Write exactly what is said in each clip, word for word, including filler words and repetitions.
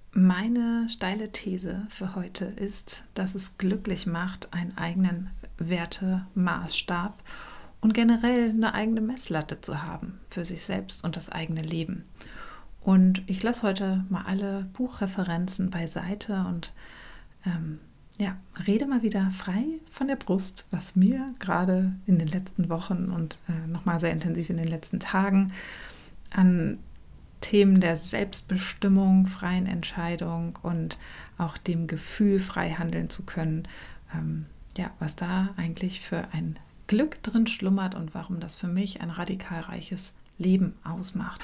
Meine steile These für heute ist, dass es glücklich macht, einen eigenen Wertemaßstab und generell eine eigene Messlatte zu haben für sich selbst und das eigene Leben. Und ich lasse heute mal alle Buchreferenzen beiseite und ähm, ja, rede mal wieder frei von der Brust, was mir gerade in den letzten Wochen und äh, nochmal sehr intensiv in den letzten Tagen an Themen der Selbstbestimmung, freien Entscheidung und auch dem Gefühl, frei handeln zu können, ähm, ja, was da eigentlich für ein Glück drin schlummert und warum das für mich ein radikal reiches Leben ausmacht.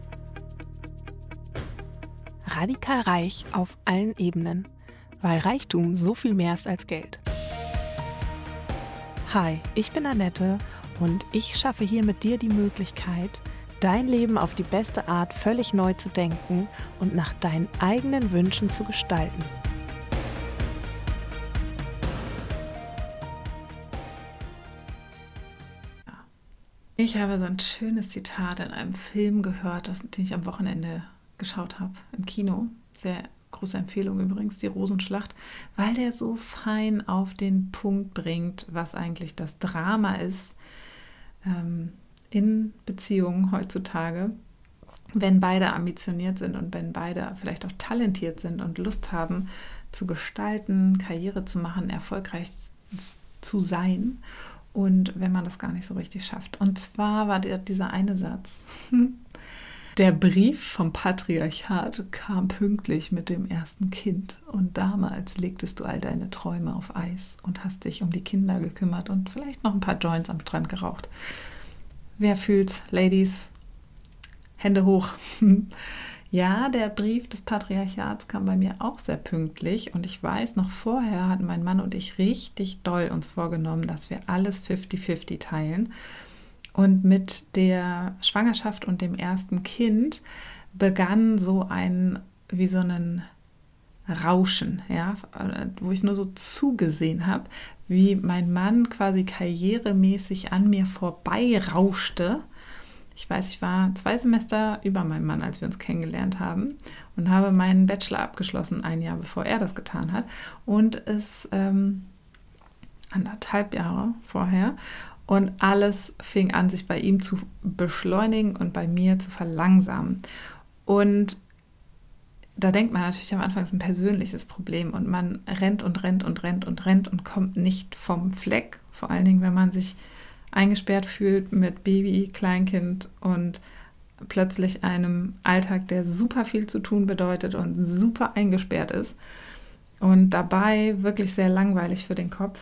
Radikal reich auf allen Ebenen, weil Reichtum so viel mehr ist als Geld. Hi, ich bin Annette und ich schaffe hier mit dir die Möglichkeit, dein Leben auf die beste Art völlig neu zu denken und nach deinen eigenen Wünschen zu gestalten. Ich habe so ein schönes Zitat in einem Film gehört, das, den ich am Wochenende geschaut habe, im Kino. Sehr große Empfehlung übrigens, die Rosenschlacht, weil der so fein auf den Punkt bringt, was eigentlich das Drama ist ähm, in Beziehungen heutzutage, wenn beide ambitioniert sind und wenn beide vielleicht auch talentiert sind und Lust haben zu gestalten, Karriere zu machen, erfolgreich zu sein. Und wenn man das gar nicht so richtig schafft. Und zwar war der, dieser eine Satz. Der Brief vom Patriarchat kam pünktlich mit dem ersten Kind. Und damals legtest du all deine Träume auf Eis und hast dich um die Kinder gekümmert und vielleicht noch ein paar Joints am Strand geraucht. Wer fühlt's, Ladies? Hände hoch. Ja, der Brief des Patriarchats kam bei mir auch sehr pünktlich und ich weiß, noch vorher hatten mein Mann und ich richtig doll uns vorgenommen, dass wir alles fünfzig fünfzig teilen. Und mit der Schwangerschaft und dem ersten Kind begann so ein, wie so ein Rauschen, ja, wo ich nur so zugesehen habe, wie mein Mann quasi karrieremäßig an mir vorbei rauschte. Ich weiß, ich war zwei Semester über meinem Mann, als wir uns kennengelernt haben und habe meinen Bachelor abgeschlossen, ein Jahr bevor er das getan hat. Und es ähm, anderthalb Jahre vorher. Und alles fing an, sich bei ihm zu beschleunigen und bei mir zu verlangsamen. Und da denkt man natürlich am Anfang, es ist ein persönliches Problem und man rennt und rennt und rennt und rennt und kommt nicht vom Fleck. Vor allen Dingen, wenn man sich eingesperrt fühlt mit Baby, Kleinkind und plötzlich einem Alltag, der super viel zu tun bedeutet und super eingesperrt ist und dabei wirklich sehr langweilig für den Kopf.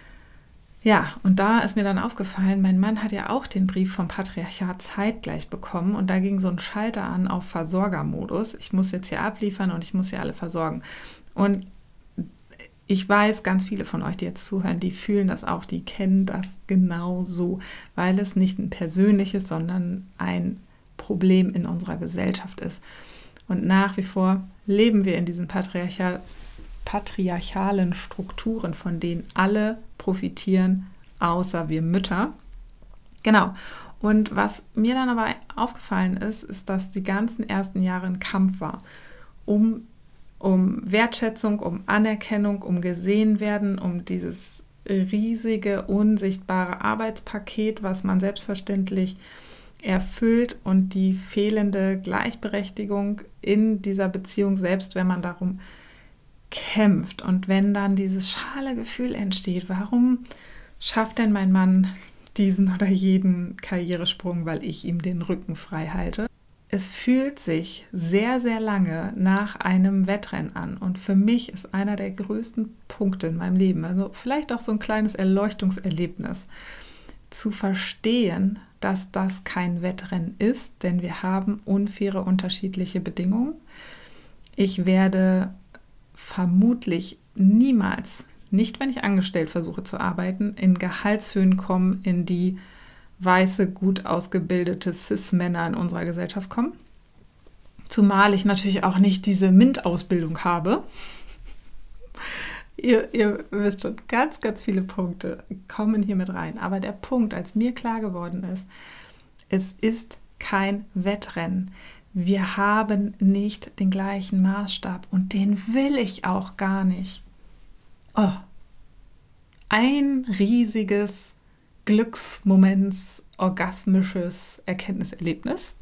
Ja, und da ist mir dann aufgefallen, mein Mann hat ja auch den Brief vom Patriarchat zeitgleich bekommen und da ging so ein Schalter an auf Versorgermodus. Ich muss jetzt hier abliefern und ich muss hier alle versorgen. Und ich weiß, ganz viele von euch, die jetzt zuhören, die fühlen das auch, die kennen das genau so, weil es nicht ein persönliches, sondern ein Problem in unserer Gesellschaft ist. Und nach wie vor leben wir in diesen patriarchal, patriarchalen Strukturen, von denen alle profitieren, außer wir Mütter. Genau. Und was mir dann aber aufgefallen ist, ist, dass die ganzen ersten Jahre ein Kampf war, um um Wertschätzung, um Anerkennung, um gesehen werden, um dieses riesige, unsichtbare Arbeitspaket, was man selbstverständlich erfüllt und die fehlende Gleichberechtigung in dieser Beziehung, selbst wenn man darum kämpft. Und wenn dann dieses schale Gefühl entsteht, warum schafft denn mein Mann diesen oder jeden Karrieresprung, weil ich ihm den Rücken frei halte? Es fühlt sich sehr, sehr lange nach einem Wettrennen an und für mich ist einer der größten Punkte in meinem Leben, also vielleicht auch so ein kleines Erleuchtungserlebnis, zu verstehen, dass das kein Wettrennen ist, denn wir haben unfaire, unterschiedliche Bedingungen. Ich werde vermutlich niemals, nicht wenn ich angestellt versuche zu arbeiten, in Gehaltshöhen kommen, in die weiße, gut ausgebildete Cis-Männer in unserer Gesellschaft kommen. Zumal ich natürlich auch nicht diese MINT-Ausbildung habe. ihr, ihr wisst schon, ganz, ganz viele Punkte kommen hier mit rein. Aber der Punkt, als mir klar geworden ist, es ist kein Wettrennen. Wir haben nicht den gleichen Maßstab und den will ich auch gar nicht. Oh, ein riesiges Glücksmoments, orgasmisches Erkenntniserlebnis.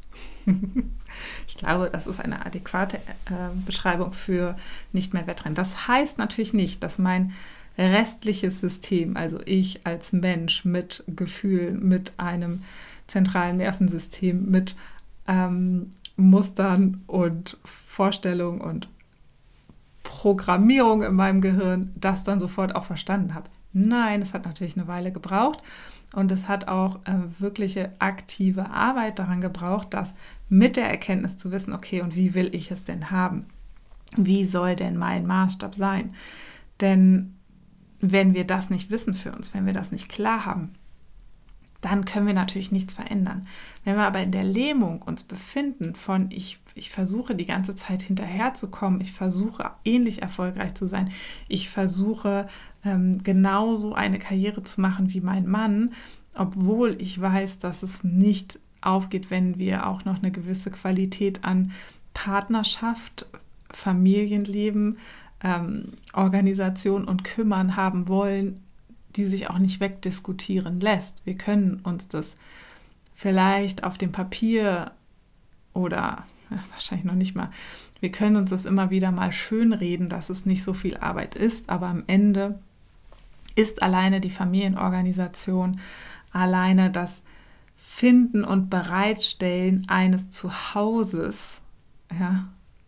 Ich glaube, das ist eine adäquate äh, Beschreibung für nicht mehr Wettrennen. Das heißt natürlich nicht, dass mein restliches System, also ich als Mensch mit Gefühlen, mit einem zentralen Nervensystem, mit ähm, Mustern und Vorstellungen und Programmierung in meinem Gehirn, das dann sofort auch verstanden habe. Nein, es hat natürlich eine Weile gebraucht und es hat auch äh, wirkliche aktive Arbeit daran gebraucht, das mit der Erkenntnis zu wissen, okay, und wie will ich es denn haben? Wie soll denn mein Maßstab sein? Denn wenn wir das nicht wissen für uns, wenn wir das nicht klar haben, dann können wir natürlich nichts verändern. Wenn wir aber in der Lähmung uns befinden von ich, ich versuche die ganze Zeit hinterherzukommen, ich versuche ähnlich erfolgreich zu sein, ich versuche ähm, genauso eine Karriere zu machen wie mein Mann, obwohl ich weiß, dass es nicht aufgeht, wenn wir auch noch eine gewisse Qualität an Partnerschaft, Familienleben, ähm, Organisation und Kümmern haben wollen, die sich auch nicht wegdiskutieren lässt. Wir können uns das vielleicht auf dem Papier oder ja, wahrscheinlich noch nicht mal, wir können uns das immer wieder mal schönreden, dass es nicht so viel Arbeit ist, aber am Ende ist alleine die Familienorganisation, alleine das Finden und Bereitstellen eines Zuhauses, ja,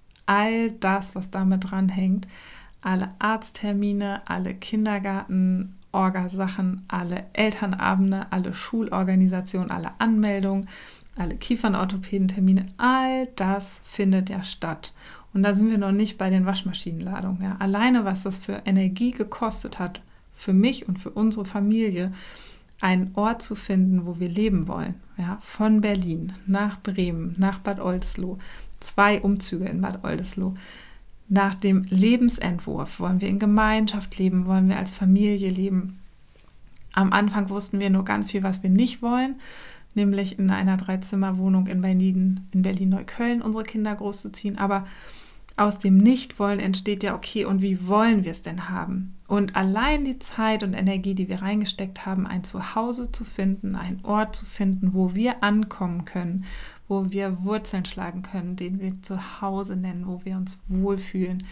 all das, was damit dranhängt, alle Arzttermine, alle Kindergarten, Orgasachen, alle Elternabende, alle Schulorganisationen, alle Anmeldungen, alle Kiefernorthopädentermine, all das findet ja statt. Und da sind wir noch nicht bei den Waschmaschinenladungen. Ja. Alleine, was das für Energie gekostet hat, für mich und für unsere Familie, einen Ort zu finden, wo wir leben wollen. Ja. Von Berlin nach Bremen, nach Bad Oldesloe, zwei Umzüge in Bad Oldesloe. Nach dem Lebensentwurf, wollen wir in Gemeinschaft leben, wollen wir als Familie leben. Am Anfang wussten wir nur ganz viel, was wir nicht wollen, nämlich in einer Dreizimmerwohnung in Berlin, in Berlin-Neukölln unsere Kinder großzuziehen. Aber aus dem Nichtwollen entsteht ja, okay, und wie wollen wir es denn haben? Und allein die Zeit und Energie, die wir reingesteckt haben, ein Zuhause zu finden, einen Ort zu finden, wo wir ankommen können, wo wir Wurzeln schlagen können, den wir Zuhause nennen, wo wir uns wohlfühlen.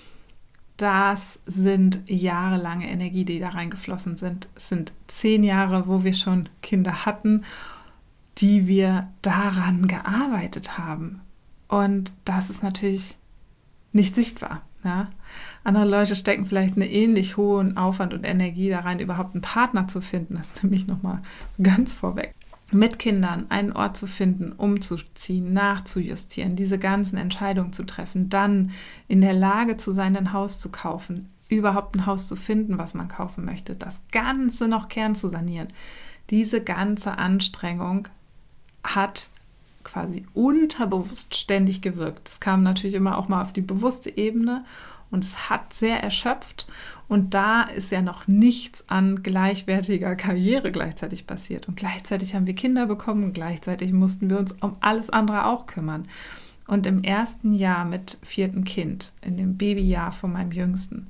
Das sind jahrelange Energie, die da reingeflossen sind. Es sind zehn Jahre, wo wir schon Kinder hatten, die wir daran gearbeitet haben. Und das ist natürlich nicht sichtbar. Ja? Andere Leute stecken vielleicht einen ähnlich hohen Aufwand und Energie da rein, überhaupt einen Partner zu finden. Das ist nämlich nochmal ganz vorweg. Mit Kindern einen Ort zu finden, umzuziehen, nachzujustieren, diese ganzen Entscheidungen zu treffen, dann in der Lage zu sein, ein Haus zu kaufen, überhaupt ein Haus zu finden, was man kaufen möchte, das Ganze noch kern zu sanieren. Diese ganze Anstrengung hat quasi unterbewusst ständig gewirkt. Es kam natürlich immer auch mal auf die bewusste Ebene und es hat sehr erschöpft und da ist ja noch nichts an gleichwertiger Karriere gleichzeitig passiert und gleichzeitig haben wir Kinder bekommen und gleichzeitig mussten wir uns um alles andere auch kümmern. Und im ersten Jahr mit viertem Kind, in dem Babyjahr von meinem Jüngsten,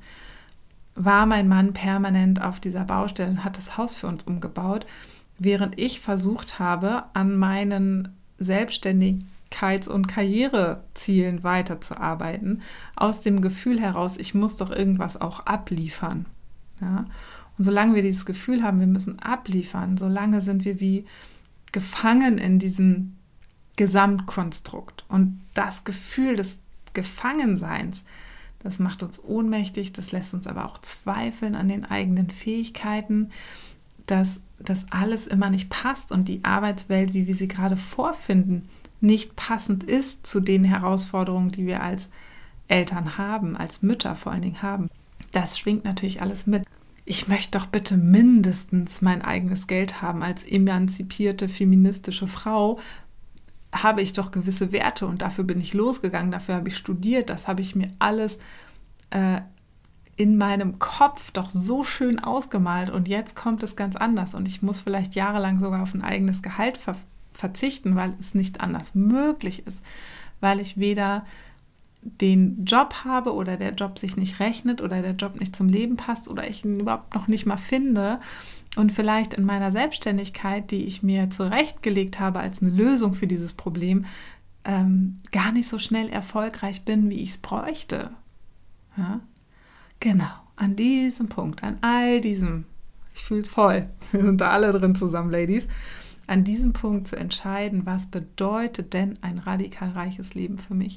war mein Mann permanent auf dieser Baustelle und hat das Haus für uns umgebaut, während ich versucht habe, an meinen Selbstständigkeits- und Karrierezielen weiterzuarbeiten, aus dem Gefühl heraus, ich muss doch irgendwas auch abliefern. Ja? Und solange wir dieses Gefühl haben, wir müssen abliefern, solange sind wir wie gefangen in diesem Gesamtkonstrukt. Und das Gefühl des Gefangenseins, das macht uns ohnmächtig, das lässt uns aber auch zweifeln an den eigenen Fähigkeiten, dass das alles immer nicht passt und die Arbeitswelt, wie wir sie gerade vorfinden, nicht passend ist zu den Herausforderungen, die wir als Eltern haben, als Mütter vor allen Dingen haben. Das schwingt natürlich alles mit. Ich möchte doch bitte mindestens mein eigenes Geld haben. Als emanzipierte feministische Frau habe ich doch gewisse Werte und dafür bin ich losgegangen, dafür habe ich studiert, das habe ich mir alles äh, in meinem Kopf doch so schön ausgemalt und jetzt kommt es ganz anders und ich muss vielleicht jahrelang sogar auf ein eigenes Gehalt ver- verzichten, weil es nicht anders möglich ist, weil ich weder den Job habe oder der Job sich nicht rechnet oder der Job nicht zum Leben passt oder ich ihn überhaupt noch nicht mal finde und vielleicht in meiner Selbstständigkeit, die ich mir zurechtgelegt habe als eine Lösung für dieses Problem, ähm, gar nicht so schnell erfolgreich bin, wie ich es bräuchte. Ja? Genau, an diesem Punkt, an all diesem, ich fühle es voll, wir sind da alle drin zusammen, Ladies, an diesem Punkt zu entscheiden, was bedeutet denn ein radikal reiches Leben für mich?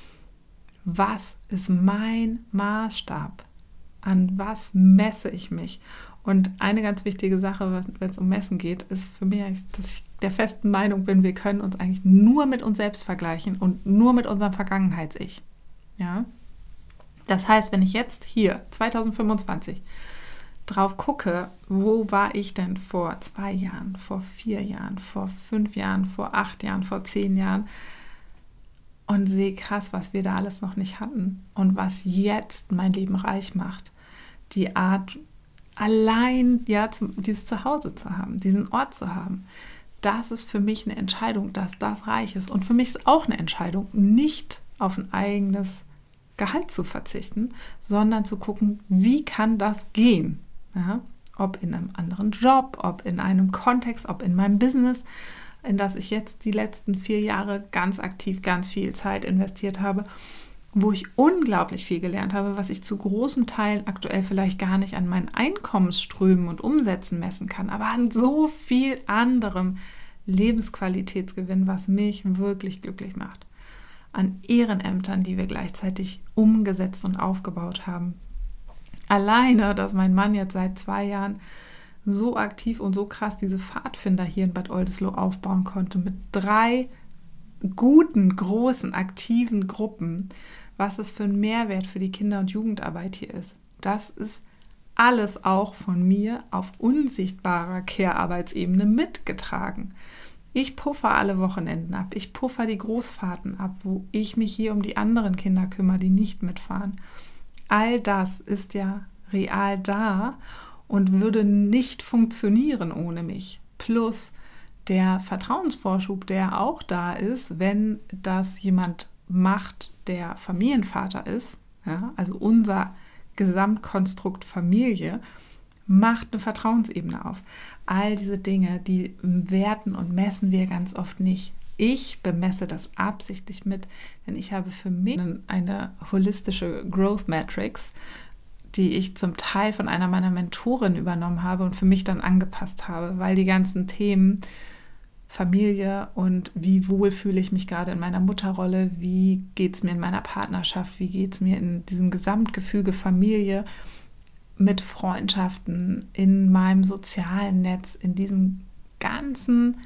Was ist mein Maßstab? An was messe ich mich? Und eine ganz wichtige Sache, wenn es um Messen geht, ist für mich, dass ich der festen Meinung bin, wir können uns eigentlich nur mit uns selbst vergleichen und nur mit unserem Vergangenheits-Ich. Ja? Das heißt, wenn ich jetzt hier, zwanzig fünfundzwanzig, drauf gucke, wo war ich denn vor zwei Jahren, vor vier Jahren, vor fünf Jahren, vor acht Jahren, vor zehn Jahren, und sehe krass, was wir da alles noch nicht hatten und was jetzt mein Leben reich macht. Die Art, allein ja, zum, dieses Zuhause zu haben, diesen Ort zu haben, das ist für mich eine Entscheidung, dass das reich ist. Und für mich ist auch eine Entscheidung, nicht auf ein eigenes Gehalt zu verzichten, sondern zu gucken, wie kann das gehen? Ja? Ob in einem anderen Job, ob in einem Kontext, ob in meinem Business, in das ich jetzt die letzten vier Jahre ganz aktiv, ganz viel Zeit investiert habe, wo ich unglaublich viel gelernt habe, was ich zu großen Teilen aktuell vielleicht gar nicht an meinen Einkommensströmen und Umsätzen messen kann, aber an so viel anderem Lebensqualitätsgewinn, was mich wirklich glücklich macht. An Ehrenämtern, die wir gleichzeitig umgesetzt und aufgebaut haben. Alleine, dass mein Mann jetzt seit zwei Jahren so aktiv und so krass diese Pfadfinder hier in Bad Oldesloe aufbauen konnte, mit drei guten, großen, aktiven Gruppen, was es für ein Mehrwert für die Kinder- und Jugendarbeit hier ist. Das ist alles auch von mir auf unsichtbarer Care-Arbeitsebene mitgetragen. Ich puffer alle Wochenenden ab, ich puffer die Großfahrten ab, wo ich mich hier um die anderen Kinder kümmere, die nicht mitfahren. All das ist ja real da und würde nicht funktionieren ohne mich. Plus der Vertrauensvorschub, der auch da ist, wenn das jemand macht, der Familienvater ist, ja, also unser Gesamtkonstrukt Familie, macht eine Vertrauensebene auf. All diese Dinge, die werten und messen wir ganz oft nicht. Ich bemesse das absichtlich mit, denn ich habe für mich eine holistische Growth Matrix, die ich zum Teil von einer meiner Mentorinnen übernommen habe und für mich dann angepasst habe, weil die ganzen Themen Familie und wie wohl fühle ich mich gerade in meiner Mutterrolle, wie geht es mir in meiner Partnerschaft, wie geht es mir in diesem Gesamtgefüge Familie, mit Freundschaften, in meinem sozialen Netz, in diesen ganzen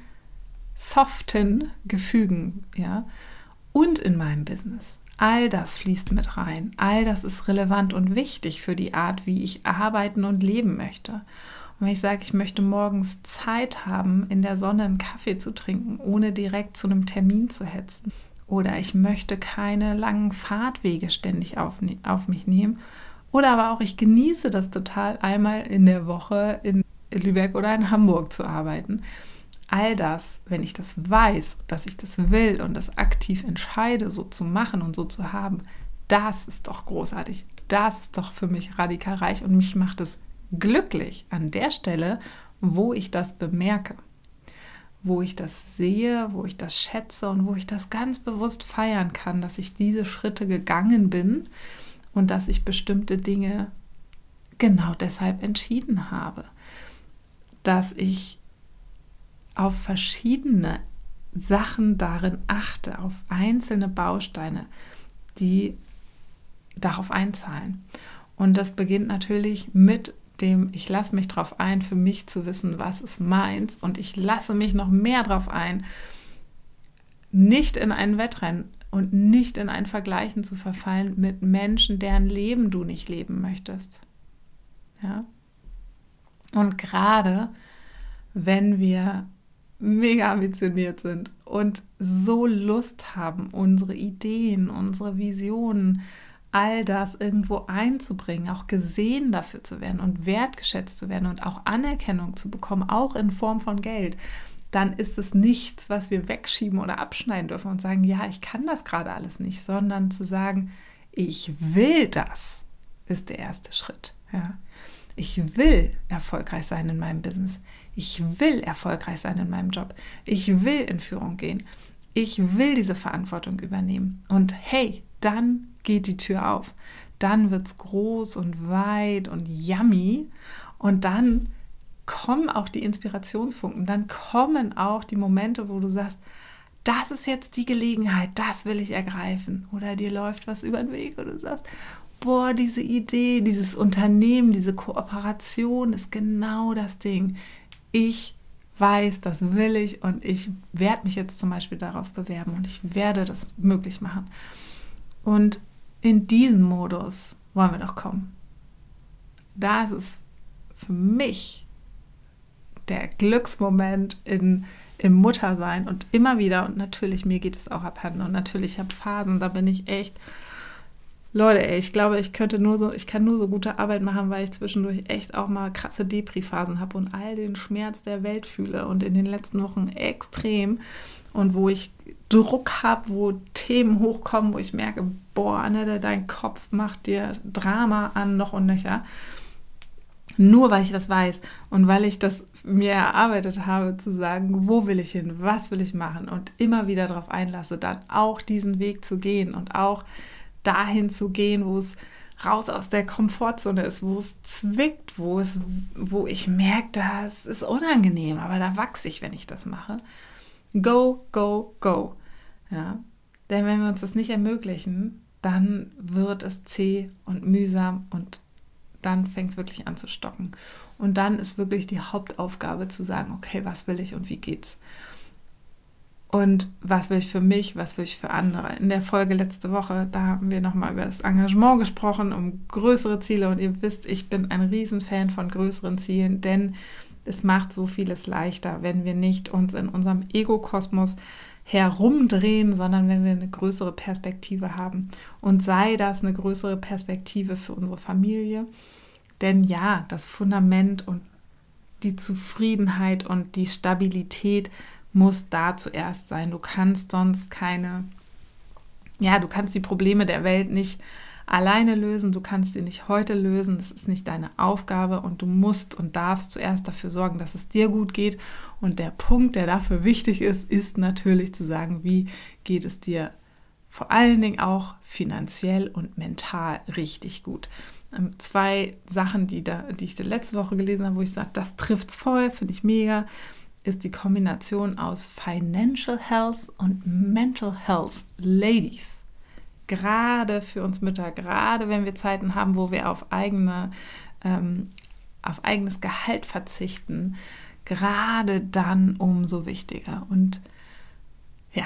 soften Gefügen, ja, und in meinem Business. All das fließt mit rein. All das ist relevant und wichtig für die Art, wie ich arbeiten und leben möchte. Und wenn ich sage, ich möchte morgens Zeit haben, in der Sonne einen Kaffee zu trinken, ohne direkt zu einem Termin zu hetzen. Oder ich möchte keine langen Fahrtwege ständig auf, auf mich nehmen. Oder aber auch, ich genieße das total, einmal in der Woche in Lübeck oder in Hamburg zu arbeiten. All das, wenn ich das weiß, dass ich das will und das aktiv entscheide, so zu machen und so zu haben, das ist doch großartig. Das ist doch für mich radikal reich und mich macht es glücklich an der Stelle, wo ich das bemerke, wo ich das sehe, wo ich das schätze und wo ich das ganz bewusst feiern kann, dass ich diese Schritte gegangen bin und dass ich bestimmte Dinge genau deshalb entschieden habe, dass ich auf verschiedene Sachen darin achte, auf einzelne Bausteine, die darauf einzahlen. Und das beginnt natürlich mit dem, ich lasse mich darauf ein, für mich zu wissen, was ist meins, und ich lasse mich noch mehr darauf ein, nicht in ein Wettrennen und nicht in ein Vergleichen zu verfallen mit Menschen, deren Leben du nicht leben möchtest. Ja? Und gerade wenn wir mega ambitioniert sind und so Lust haben, unsere Ideen, unsere Visionen, all das irgendwo einzubringen, auch gesehen dafür zu werden und wertgeschätzt zu werden und auch Anerkennung zu bekommen, auch in Form von Geld, dann ist es nichts, was wir wegschieben oder abschneiden dürfen und sagen, ja, ich kann das gerade alles nicht, sondern zu sagen, ich will das, ist der erste Schritt. Ja. Ich will erfolgreich sein in meinem Business. Ich will erfolgreich sein in meinem Job. Ich will in Führung gehen. Ich will diese Verantwortung übernehmen. Und hey, dann geht die Tür auf. Dann wird es groß und weit und yummy. Und dann kommen auch die Inspirationsfunken. Dann kommen auch die Momente, wo du sagst, das ist jetzt die Gelegenheit, das will ich ergreifen. Oder dir läuft was über den Weg und du sagst, boah, diese Idee, dieses Unternehmen, diese Kooperation ist genau das Ding. Ich weiß, das will ich und ich werde mich jetzt zum Beispiel darauf bewerben und ich werde das möglich machen. Und in diesen Modus wollen wir doch kommen. Da ist es für mich der Glücksmoment in, im Muttersein und immer wieder, und natürlich, mir geht es auch abhanden und natürlich, ich habe Phasen, da bin ich echt, Leute, ey, ich glaube, ich könnte nur so, ich kann nur so gute Arbeit machen, weil ich zwischendurch echt auch mal krasse Depri-Phasen habe und all den Schmerz der Welt fühle und in den letzten Wochen extrem und wo ich Druck habe, wo Themen hochkommen, wo ich merke, boah, Annette, dein Kopf macht dir Drama an, noch und nöcher. Nur weil ich das weiß und weil ich das mir erarbeitet habe, zu sagen, wo will ich hin, was will ich machen und immer wieder darauf einlasse, dann auch diesen Weg zu gehen und auch dahin zu gehen, wo es raus aus der Komfortzone ist, wo es zwickt, wo es, wo ich merke, das ist unangenehm, aber da wachse ich, wenn ich das mache. Go, go, go. Ja? Denn wenn wir uns das nicht ermöglichen, dann wird es zäh und mühsam und dann fängt es wirklich an zu stocken. Und dann ist wirklich die Hauptaufgabe zu sagen, okay, was will ich und wie geht's? Und was will ich für mich, was will ich für andere? In der Folge letzte Woche, da haben wir nochmal über das Engagement gesprochen, um größere Ziele. Und ihr wisst, ich bin ein Riesenfan von größeren Zielen, denn es macht so vieles leichter, wenn wir nicht uns in unserem Ego-Kosmos herumdrehen, sondern wenn wir eine größere Perspektive haben. Und sei das eine größere Perspektive für unsere Familie. Denn ja, das Fundament und die Zufriedenheit und die Stabilität muss da zuerst sein. Du kannst sonst keine, ja, du kannst die Probleme der Welt nicht alleine lösen, du kannst sie nicht heute lösen, das ist nicht deine Aufgabe und du musst und darfst zuerst dafür sorgen, dass es dir gut geht. Und der Punkt, der dafür wichtig ist, ist natürlich zu sagen, wie geht es dir vor allen Dingen auch finanziell und mental richtig gut. Ähm, zwei Sachen, die, da, die ich letzte Woche gelesen habe, wo ich sage, das trifft's voll, finde ich mega, ist die Kombination aus Financial Health und Mental Health. Ladies, gerade für uns Mütter, gerade wenn wir Zeiten haben, wo wir auf eigene, ähm, auf eigenes Gehalt verzichten, gerade dann umso wichtiger. Und ja,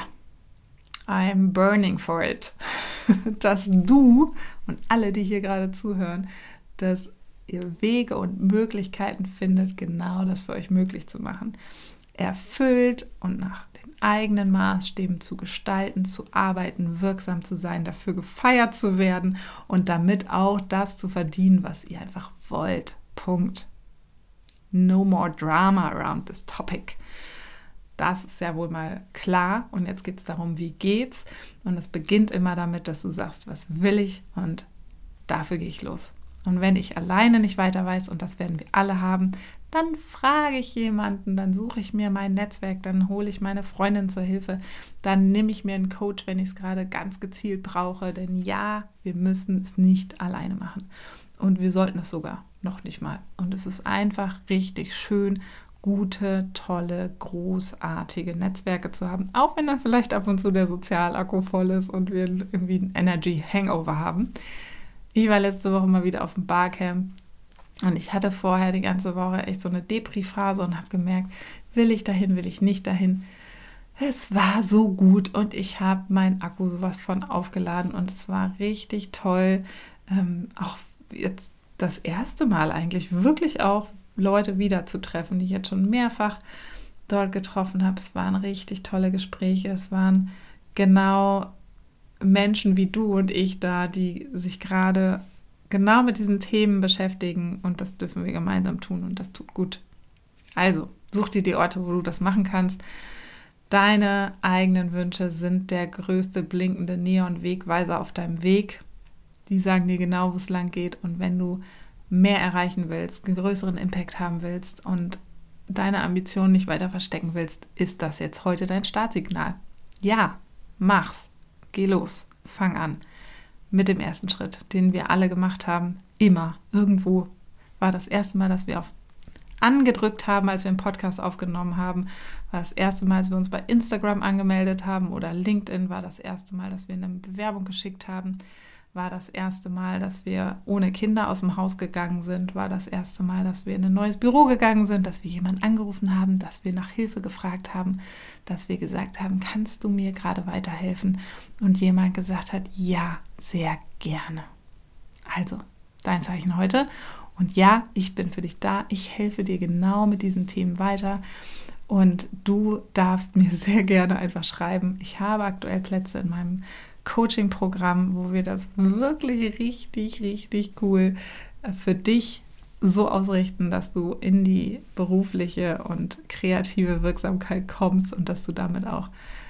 I'm burning for it, dass du und alle, die hier gerade zuhören, dass ihr Wege und Möglichkeiten findet, genau das für euch möglich zu machen. Erfüllt und nach den eigenen Maßstäben zu gestalten, zu arbeiten, wirksam zu sein, dafür gefeiert zu werden und damit auch das zu verdienen, was ihr einfach wollt. Punkt. No more drama around this topic. Das ist ja wohl mal klar und jetzt geht es darum, wie geht's? Und es beginnt immer damit, dass du sagst, was will ich und dafür gehe ich los. Und wenn ich alleine nicht weiter weiß, und das werden wir alle haben, dann frage ich jemanden, dann suche ich mir mein Netzwerk, dann hole ich meine Freundin zur Hilfe, dann nehme ich mir einen Coach, wenn ich es gerade ganz gezielt brauche. Denn ja, wir müssen es nicht alleine machen. Und wir sollten es sogar noch nicht mal. Und es ist einfach richtig schön, gute, tolle, großartige Netzwerke zu haben. Auch wenn dann vielleicht ab und zu der Sozialakku voll ist und wir irgendwie ein Energy-Hangover haben. Ich war letzte Woche mal wieder auf dem Barcamp und ich hatte vorher die ganze Woche echt so eine Depri-Phase und habe gemerkt, will ich dahin, will ich nicht dahin. Es war so gut und ich habe meinen Akku sowas von aufgeladen und es war richtig toll. Ähm, auch jetzt das erste Mal eigentlich wirklich auch Leute wiederzutreffen, die ich jetzt schon mehrfach dort getroffen habe. Es waren richtig tolle Gespräche, es waren genau Menschen wie du und ich da, die sich gerade genau mit diesen Themen beschäftigen und das dürfen wir gemeinsam tun und das tut gut. Also, such dir die Orte, wo du das machen kannst. Deine eigenen Wünsche sind der größte blinkende Neon-Wegweiser auf deinem Weg. Die sagen dir genau, wo es lang geht. Und wenn du mehr erreichen willst, einen größeren Impact haben willst und deine Ambitionen nicht weiter verstecken willst, ist das jetzt heute dein Startsignal. Ja, mach's. Geh los. Fang an. Mit dem ersten Schritt, den wir alle gemacht haben. Immer. Irgendwo war das erste Mal, dass wir auf angedrückt haben, als wir einen Podcast aufgenommen haben, war das erste Mal, als wir uns bei Instagram angemeldet haben oder LinkedIn, war das erste Mal, dass wir eine Bewerbung geschickt haben, war das erste Mal, dass wir ohne Kinder aus dem Haus gegangen sind, war das erste Mal, dass wir in ein neues Büro gegangen sind, dass wir jemanden angerufen haben, dass wir nach Hilfe gefragt haben, dass wir gesagt haben, kannst du mir gerade weiterhelfen? Und jemand gesagt hat, ja, sehr gerne. Also, dein Zeichen heute. Und ja, ich bin für dich da. Ich helfe dir genau mit diesen Themen weiter. Und du darfst mir sehr gerne einfach schreiben. Ich habe aktuell Plätze in meinem Coaching-Programm, wo wir das wirklich richtig, richtig cool für dich so ausrichten, dass du in die berufliche und kreative Wirksamkeit kommst und dass du damit auch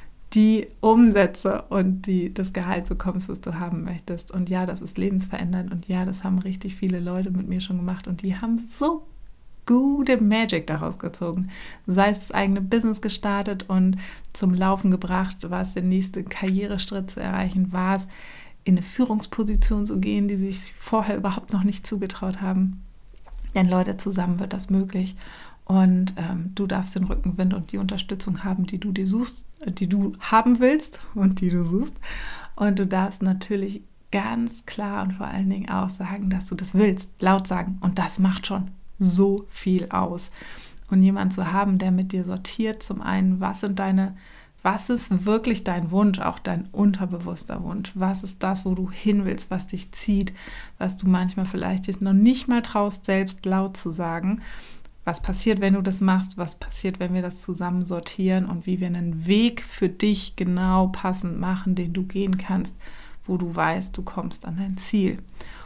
die Umsätze und die, das Gehalt bekommst, was du haben möchtest. Und ja, das ist lebensverändernd. Und ja, das haben richtig viele Leute mit mir schon gemacht. Und die haben so gute Magic daraus gezogen. Sei es das eigene Business gestartet und zum Laufen gebracht, war es der nächste Karriereschritt zu erreichen, war es in eine Führungsposition zu gehen, die sich vorher überhaupt noch nicht zugetraut haben. Denn Leute, zusammen wird das möglich. Und ähm, du darfst den Rückenwind und die Unterstützung haben, die du dir suchst, die du haben willst und die du suchst. Und du darfst natürlich ganz klar und vor allen Dingen auch sagen, dass du das willst, laut sagen. Und das macht schon so viel aus. Und jemand zu haben, der mit dir sortiert, zum einen, was sind deine, was ist wirklich dein Wunsch, auch dein unterbewusster Wunsch? Was ist das, wo du hin willst, was dich zieht, was du manchmal vielleicht noch nicht mal traust, selbst laut zu sagen? Was passiert, wenn du das machst? Was passiert, wenn wir das zusammen sortieren und wie wir einen Weg für dich genau passend machen, den du gehen kannst, wo du weißt, du kommst an dein Ziel.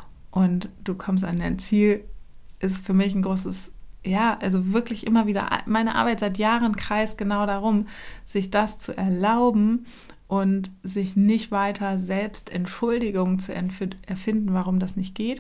Und du kommst an dein Ziel, ist für mich ein großes, ja, also wirklich immer wieder, meine Arbeit seit Jahren kreist genau darum, sich das zu erlauben und sich nicht weiter selbst Entschuldigungen zu erfinden, warum das nicht geht.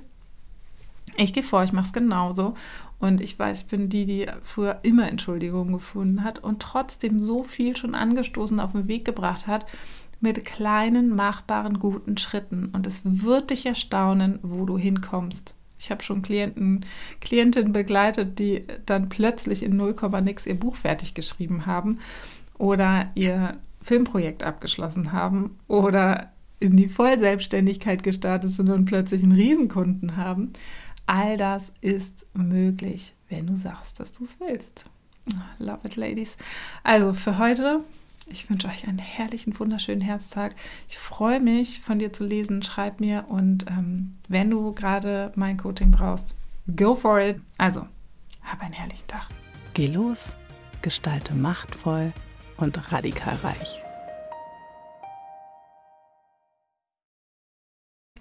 Ich gehe vor, ich mache es genauso. Und ich weiß, ich bin die, die früher immer Entschuldigungen gefunden hat und trotzdem so viel schon angestoßen auf den Weg gebracht hat mit kleinen, machbaren, guten Schritten. Und es wird dich erstaunen, wo du hinkommst. Ich habe schon Klienten, Klientinnen begleitet, die dann plötzlich in null Komma nix ihr Buch fertig geschrieben haben oder ihr Filmprojekt abgeschlossen haben oder in die Vollselbstständigkeit gestartet sind und plötzlich einen Riesenkunden haben. All das ist möglich, wenn du sagst, dass du es willst. Love it, Ladies. Also für heute, ich wünsche euch einen herrlichen, wunderschönen Herbsttag. Ich freue mich, von dir zu lesen. Schreib mir und ähm, wenn du gerade mein Coaching brauchst, go for it. Also, hab einen herrlichen Tag. Geh los, gestalte machtvoll und radikal reich.